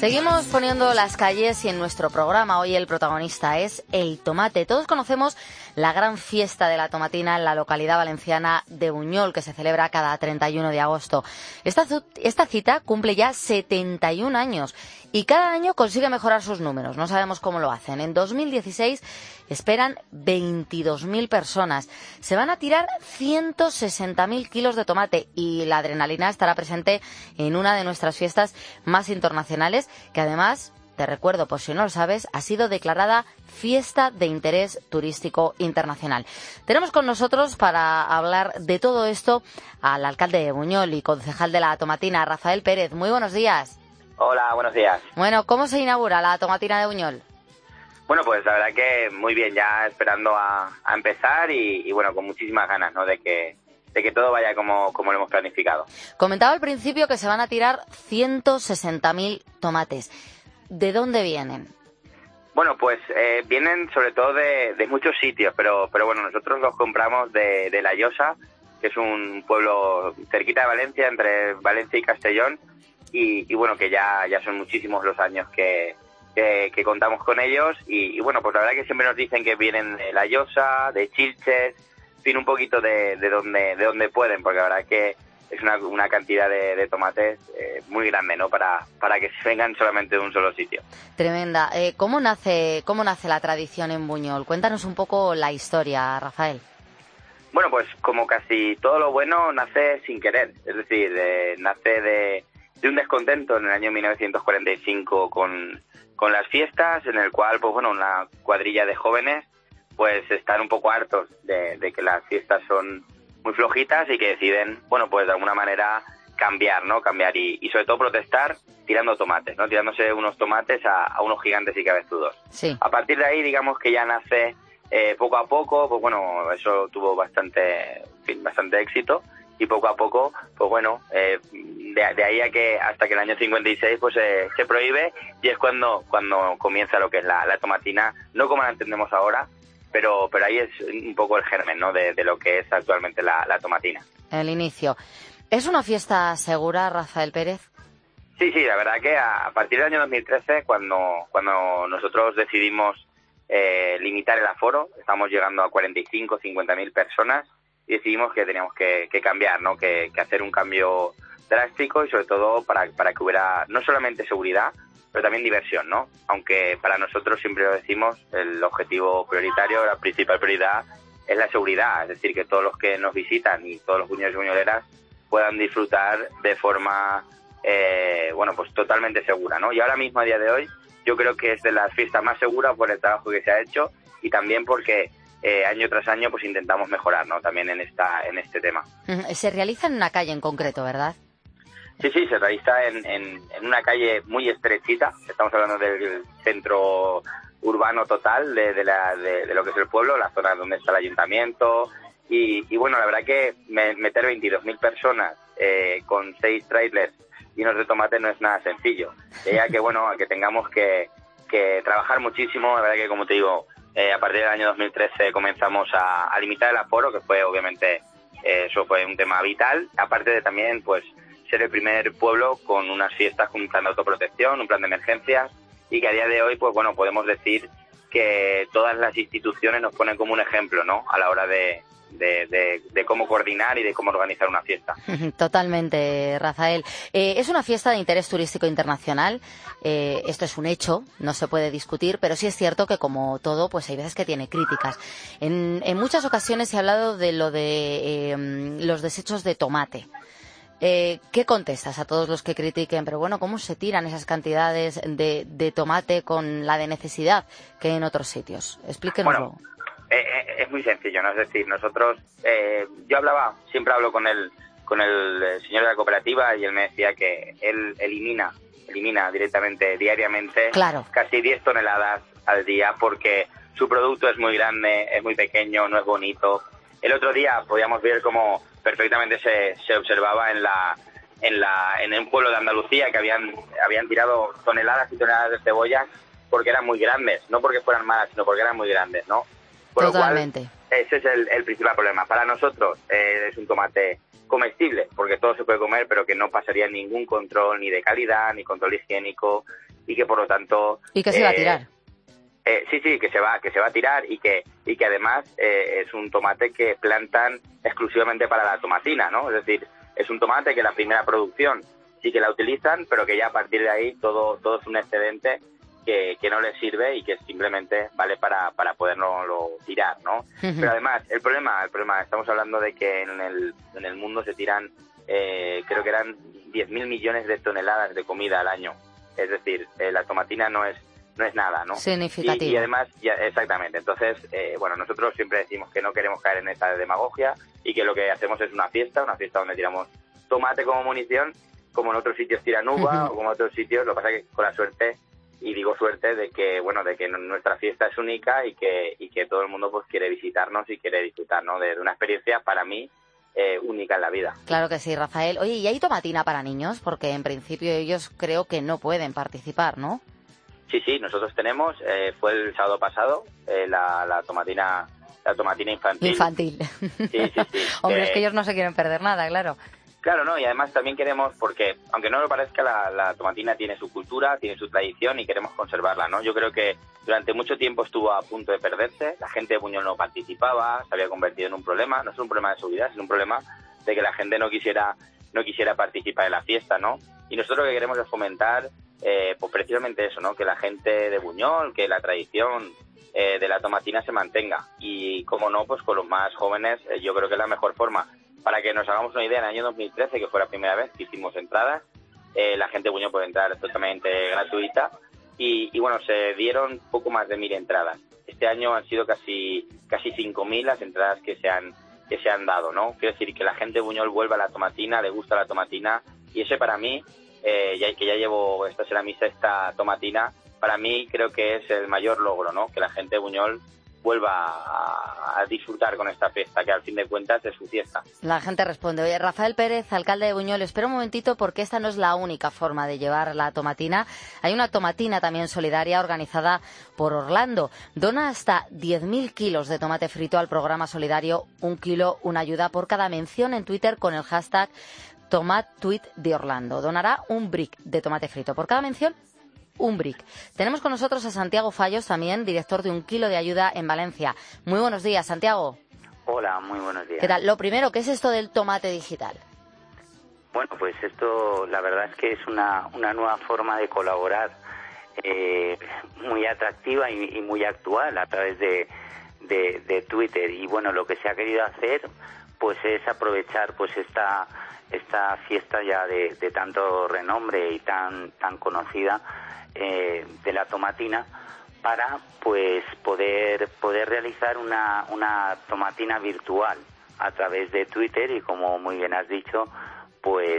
Seguimos poniendo las calles y en nuestro programa hoy el protagonista es el tomate. Todos conocemos la gran fiesta de la tomatina en la localidad valenciana de Buñol, que se celebra cada 31 de agosto. Esta cita cumple ya 71 años y cada año consigue mejorar sus números. No sabemos cómo lo hacen. En 2016 esperan 22.000 personas. Se van a tirar 160.000 kilos de tomate y la adrenalina estará presente en una de nuestras fiestas más internacionales, que además, te recuerdo por si no lo sabes, ha sido declarada Fiesta de Interés Turístico Internacional. Tenemos con nosotros para hablar de todo esto al alcalde de Buñol y concejal de la tomatina, Rafael Pérez. Muy buenos días. Hola, buenos días. Bueno, ¿cómo se inaugura la tomatina de Buñol? Bueno, pues la verdad que muy bien, ya esperando a empezar y bueno, con muchísimas ganas, ¿no? De que todo vaya como lo hemos planificado. Comentaba al principio que se van a tirar 160.000 tomates. ¿De dónde vienen? Bueno, pues vienen sobre todo de muchos sitios, pero bueno, nosotros los compramos de La Llosa, que es un pueblo cerquita de Valencia, entre Valencia y Castellón, y bueno, que ya son muchísimos los años que contamos con ellos, y bueno, pues la verdad que siempre nos dicen que vienen de La Llosa, de Chilches, en fin, un poquito de donde pueden, porque la verdad que es una cantidad de tomates muy grande, ¿no? Para que se vengan solamente de un solo sitio. Tremenda. ¿Cómo nace la tradición en Buñol? Cuéntanos un poco la historia, Rafael. Bueno, pues como casi todo lo bueno nace sin querer, es decir, nace de un descontento en el año 1945 con las fiestas, en el cual, pues bueno, una cuadrilla de jóvenes pues están un poco hartos de que las fiestas son muy flojitas y que deciden, bueno, pues de alguna manera cambiar, ¿no? Cambiar y sobre todo protestar tirando tomates, ¿no? Tirándose unos tomates a unos gigantes y cabezudos. Sí. A partir de ahí, digamos que ya nace poco a poco, pues bueno, eso tuvo bastante éxito y poco a poco, pues bueno, de ahí hasta que el año 56 pues se prohíbe y es cuando comienza lo que es la tomatina, no como la entendemos ahora, pero ahí es un poco el germen, ¿no? de lo que es actualmente la tomatina. El inicio. ¿Es una fiesta segura, Rafael Pérez? Sí, la verdad que a partir del año 2013, cuando nosotros decidimos limitar el aforo, estamos llegando a 45, 50.000 personas y decidimos que teníamos que cambiar, ¿no? Que hacer un cambio drástico y sobre todo para que hubiera no solamente seguridad, pero también diversión, ¿no? Aunque para nosotros siempre lo decimos, el objetivo prioritario, la principal prioridad es la seguridad, es decir, que todos los que nos visitan y todos los buñoleros y buñoleras puedan disfrutar de forma, bueno, pues totalmente segura, ¿no? Y ahora mismo, a día de hoy, yo creo que es de las fiestas más seguras por el trabajo que se ha hecho y también porque año tras año pues intentamos mejorar, ¿no? También en este tema. Se realiza en una calle en concreto, ¿verdad? Sí, se realiza en una calle muy estrechita. Estamos hablando del centro urbano total de lo que es el pueblo, la zona donde está el ayuntamiento. Y bueno, la verdad que meter 22.000 personas con 6 trailers llenos de tomate no es nada sencillo. Ya que bueno, que tengamos que trabajar muchísimo. La verdad que, como te digo, a partir del año 2013 comenzamos a limitar el aforo, que fue obviamente, eso fue un tema vital. Aparte de también, pues, ser el primer pueblo con unas fiestas con un plan de autoprotección, un plan de emergencias, y que a día de hoy, pues bueno, podemos decir que todas las instituciones nos ponen como un ejemplo, ¿no? A la hora de cómo coordinar y de cómo organizar una fiesta. Totalmente, Rafael. Es una fiesta de interés turístico internacional. Esto es un hecho, no se puede discutir, pero sí es cierto que, como todo, pues hay veces que tiene críticas. En muchas ocasiones se ha hablado de lo de los desechos de tomate. ¿Qué contestas a todos los que critiquen? Pero bueno, ¿cómo se tiran esas cantidades de tomate con la de necesidad que hay en otros sitios? Explíquenoslo. Bueno, es muy sencillo, ¿no? Es decir, nosotros, yo siempre hablo con el señor de la cooperativa y él me decía que él elimina directamente, diariamente, claro, casi 10 toneladas al día porque su producto es muy grande, es muy pequeño, no es bonito. El otro día podíamos ver cómo perfectamente se observaba en un pueblo de Andalucía que habían tirado toneladas y toneladas de cebollas porque eran muy grandes, no porque fueran malas, sino porque eran muy grandes, ¿no? Por totalmente. Lo cual, ese es el principal problema. Para nosotros es un tomate comestible, porque todo se puede comer, pero que no pasaría ningún control ni de calidad, ni control higiénico, y que por lo tanto... ¿Y que se iba a tirar? Sí, que se va a tirar y que además es un tomate que plantan exclusivamente para la tomatina, ¿no? Es decir, es un tomate que la primera producción sí que la utilizan, pero que ya a partir de ahí todo es un excedente que no les sirve y que simplemente vale para poderlo tirar, ¿no? Pero además, el problema, estamos hablando de que en el mundo se tiran, creo que eran 10.000 millones de toneladas de comida al año. Es decir, la tomatina no es nada, ¿no? Significativo. Y además, exactamente. Entonces, nosotros siempre decimos que no queremos caer en esta demagogia y que lo que hacemos es una fiesta donde tiramos tomate como munición, como en otros sitios tiran uva o como en otros sitios. Lo que pasa es que con la suerte, y digo suerte, de que nuestra fiesta es única y que todo el mundo pues quiere visitarnos y quiere disfrutar, ¿no? De una experiencia para mí única en la vida. Claro que sí, Rafael. Oye, ¿y hay tomatina para niños? Porque en principio ellos creo que no pueden participar, ¿no? Sí, nosotros tenemos, fue el sábado pasado, la tomatina infantil. Infantil. Sí. Hombre, es que ellos no se quieren perder nada, claro. Claro, no, y además también queremos, porque aunque no lo parezca, la tomatina tiene su cultura, tiene su tradición y queremos conservarla, ¿no? Yo creo que durante mucho tiempo estuvo a punto de perderse, la gente de Buñol no participaba, se había convertido en un problema, no es un problema de seguridad, es un problema de que la gente no quisiera participar en la fiesta, ¿no? Y nosotros lo que queremos es fomentar, pues precisamente eso, ¿no? Que la gente de Buñol, que la tradición de la tomatina se mantenga. Y como no, pues con los más jóvenes, yo creo que es la mejor forma. Para que nos hagamos una idea, en el año 2013, que fue la primera vez que hicimos entradas, la gente de Buñol puede entrar totalmente gratuita y bueno, se dieron poco más de 1.000 entradas. Este año han sido casi 5.000 las entradas que se han dado, ¿no? Quiero decir que la gente de Buñol vuelve a la tomatina, le gusta la tomatina y ese para mí, ya llevo, esta será mi sexta tomatina, para mí creo que es el mayor logro, ¿no? Que la gente de Buñol vuelva a disfrutar con esta fiesta, que al fin de cuentas es su fiesta. La gente responde. Oye, Rafael Pérez, alcalde de Buñol, espera un momentito porque esta no es la única forma de llevar la tomatina. Hay una tomatina también solidaria organizada por Orlando. Dona hasta 10.000 kilos de tomate frito al programa solidario Un Kilo, una ayuda por cada mención en Twitter con el hashtag TomatTweet de Orlando. Donará un brick de tomate frito por cada mención. Un brick. Tenemos con nosotros a Santiago Fallos, también director de Un Kilo de Ayuda en Valencia. Muy buenos días, Santiago. Hola, muy buenos días. ¿Qué tal? Lo primero, ¿qué es esto del tomate digital? Bueno, pues esto la verdad es que es una nueva forma de colaborar muy atractiva y muy actual a través de Twitter. Y bueno, lo que se ha querido hacer pues es aprovechar pues esta fiesta ya de tanto renombre y tan conocida de la tomatina para pues poder realizar una tomatina virtual a través de Twitter y como muy bien has dicho pues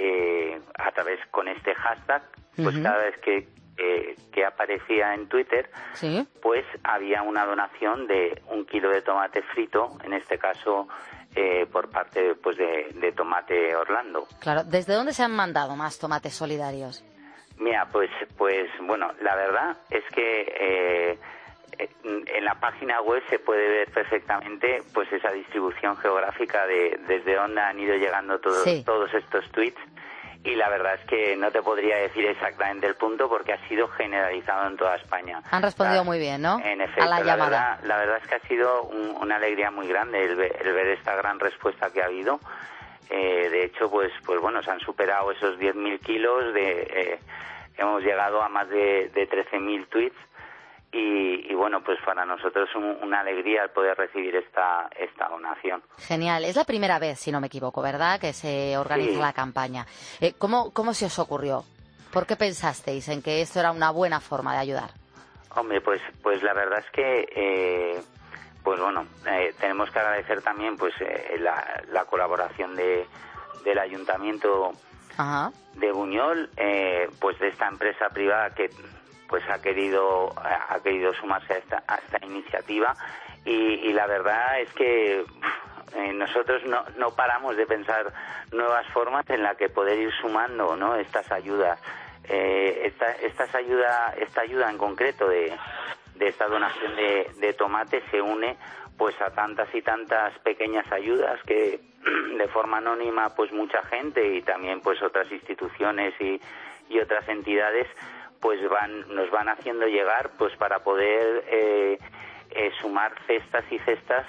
a través con este hashtag pues cada vez que aparecía en Twitter ¿sí? Pues había una donación de 1 kilo de tomate frito, en este caso por parte pues de Tomate Orlando. Claro, ¿desde dónde se han mandado más tomates solidarios? Mira, pues bueno, la verdad es que en la página web se puede ver perfectamente pues esa distribución geográfica desde dónde han ido llegando todos estos tweets y la verdad es que no te podría decir exactamente el punto porque ha sido generalizado en toda España. Han respondido muy bien, ¿no? En efecto, a la llamada. La verdad es que ha sido una alegría muy grande el ver esta gran respuesta que ha habido. De hecho, pues bueno, se han superado esos 10.000 kilos, hemos llegado a más de 13.000 tweets y bueno, pues para nosotros una alegría el poder recibir esta donación. Genial, es la primera vez, si no me equivoco, ¿verdad?, que se organiza la campaña. ¿Cómo se os ocurrió? ¿Por qué pensasteis en que esto era una buena forma de ayudar? Hombre, pues la verdad es que pues bueno, tenemos que agradecer también pues la colaboración del Ayuntamiento Ajá. de Buñol, pues de esta empresa privada que pues ha querido sumarse a esta iniciativa y la verdad es que nosotros no paramos de pensar nuevas formas en las que poder ir sumando, ¿no?, estas ayudas. Esta ayuda en concreto de esta donación de tomate se une pues a tantas y tantas pequeñas ayudas que de forma anónima pues mucha gente y también pues otras instituciones y otras entidades pues nos van haciendo llegar pues para poder sumar cestas y cestas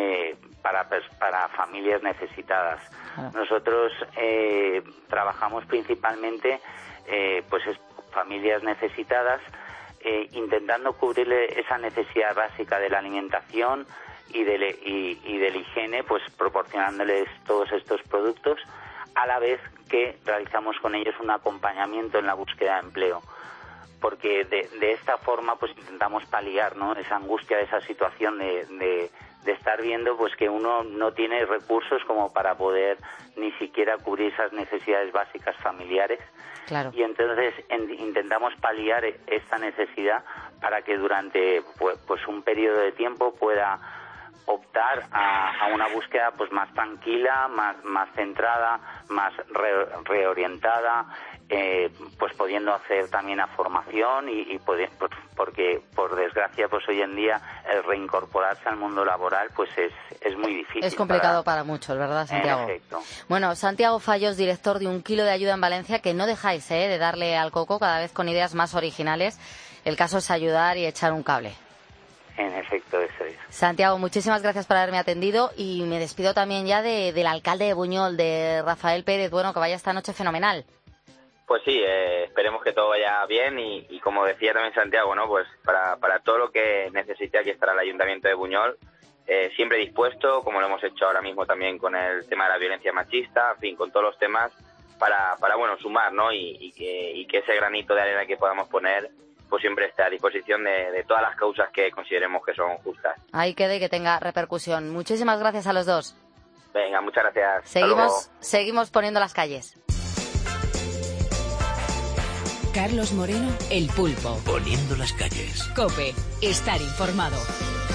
para familias necesitadas. Nosotros trabajamos principalmente pues familias necesitadas, intentando cubrir esa necesidad básica de la alimentación y de la higiene, pues proporcionándoles todos estos productos, a la vez que realizamos con ellos un acompañamiento en la búsqueda de empleo, porque de esta forma pues intentamos paliar, ¿no?, esa angustia de esa situación de estar viendo pues que uno no tiene recursos como para poder ni siquiera cubrir esas necesidades básicas familiares. Claro. Y entonces intentamos paliar esta necesidad para que durante pues un periodo de tiempo pueda optar a una búsqueda pues más tranquila, más centrada, más reorientada, pues pudiendo hacer también a formación y porque por desgracia pues hoy en día el reincorporarse al mundo laboral pues es muy difícil. Es complicado para muchos, ¿verdad, Santiago? En efecto. Bueno, Santiago Fallos, director de 1 Kilo de Ayuda en Valencia, que no dejáis de darle al coco cada vez con ideas más originales. El caso es ayudar y echar un cable. En efecto, eso es. Santiago, muchísimas gracias por haberme atendido y me despido también ya del alcalde de Buñol, de Rafael Pérez. Bueno, que vaya esta noche fenomenal. Pues sí, esperemos que todo vaya bien y como decía también Santiago, ¿no?, pues para todo lo que necesite aquí estará el Ayuntamiento de Buñol, siempre dispuesto, como lo hemos hecho ahora mismo también con el tema de la violencia machista, en fin, con todos los temas para bueno, sumar, ¿no?, y que ese granito de arena que podamos poner pues siempre está a disposición de todas las causas que consideremos que son justas. Ahí quede y que tenga repercusión. Muchísimas gracias a los dos. Venga, muchas gracias. Seguimos poniendo las calles. Carlos Moreno, El Pulpo. Poniendo las calles. COPE, estar informado.